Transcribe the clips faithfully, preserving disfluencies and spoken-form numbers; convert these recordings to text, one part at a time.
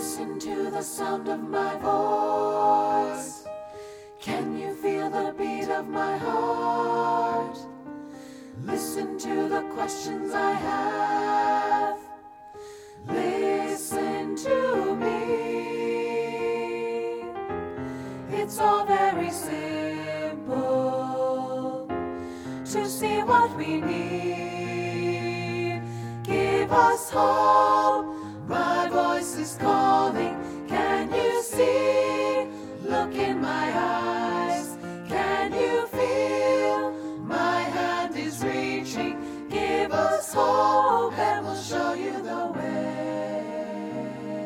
Listen to the sound of my voice. Can you feel the beat of my heart? Listen to the questions I have. Listen to me. It's all very simple to see what we need. Give us hope. My voice is calling. Can you see? Look in my eyes. Can you feel? My hand is reaching. Give us hope and we'll show you the way.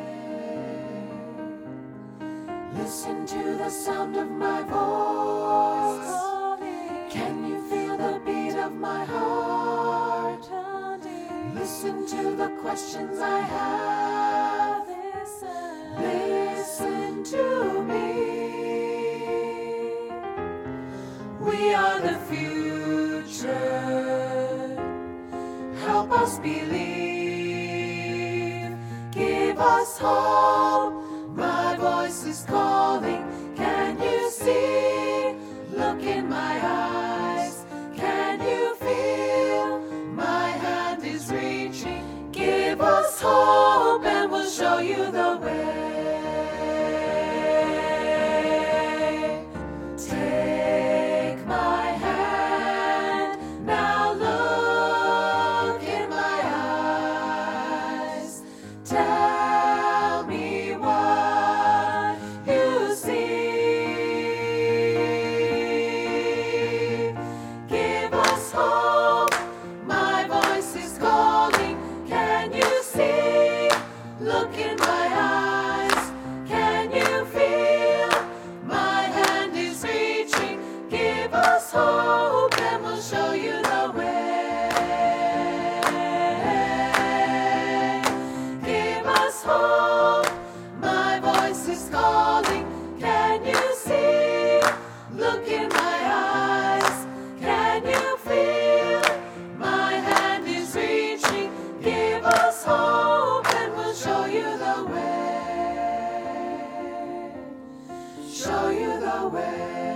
Listen to the sound of my voice. Can you feel the beat of my heart? Listen to the questions I have. Listen to me. We are the future. Help us believe. Give us hope. My voice is calling. Can you see? Look in my eyes. Can you feel? My hand is reaching. Give us hope and we'll show you the way. Take my hand, now look in my eyes. Tell me what you see. Give us hope. My voice is calling. Can you see? Look in my eyes. Can you feel? My hand is reaching. Give us hope and we'll show you the way. Give us hope. My voice is calling. Can you see? Look in my eyes. Can you feel? My hand is reaching. Give us hope and we'll show you the way. Show you the way.